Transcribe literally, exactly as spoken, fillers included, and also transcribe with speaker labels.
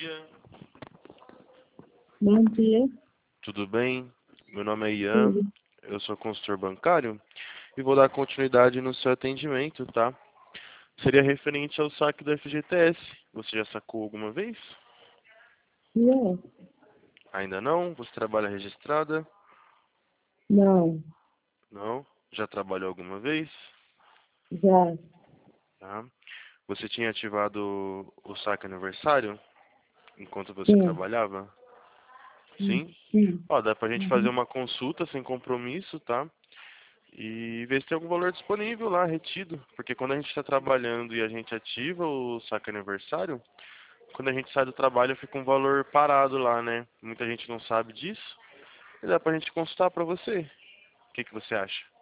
Speaker 1: dia,
Speaker 2: Bom dia,
Speaker 1: tudo bem? Meu nome é Ian,
Speaker 2: tudo.
Speaker 1: eu sou consultor bancário e vou dar continuidade no seu atendimento, tá? Seria referente ao saque do F G T S. Você já sacou alguma vez?
Speaker 2: Não,
Speaker 1: Ainda não? Você trabalha registrada?
Speaker 2: não,
Speaker 1: Não? Já trabalhou alguma vez?
Speaker 2: já,
Speaker 1: Tá. Você tinha ativado o saque aniversário enquanto você
Speaker 2: sim,
Speaker 1: trabalhava?
Speaker 2: sim,
Speaker 1: Sim?
Speaker 2: sim.
Speaker 1: Ó, dá pra gente fazer
Speaker 2: Uhum.
Speaker 1: uma consulta sem compromisso, tá? E ver se tem algum valor disponível lá, retido. Porque quando a gente está trabalhando e a gente ativa o saque aniversário, quando a gente sai do trabalho fica um valor parado lá, né? Muita gente não sabe disso. E dá pra gente consultar pra você. O que que você acha?